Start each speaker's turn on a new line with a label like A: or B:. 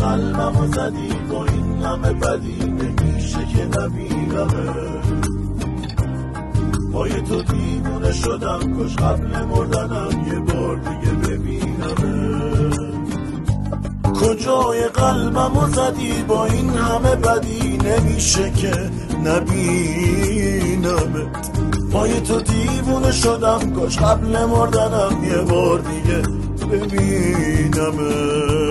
A: قلبمو زدی با این همه بدی نمیشه که نبینمه پای تو دیوونه شدم کاش قبل مردنم یه بار دیگه ببینمه کجای قلبمو زدی با این همه بدی نمیشه که نبینمت پای تو دیوونه شدم کاش قبل مردنم یه بار دیگه ببینمت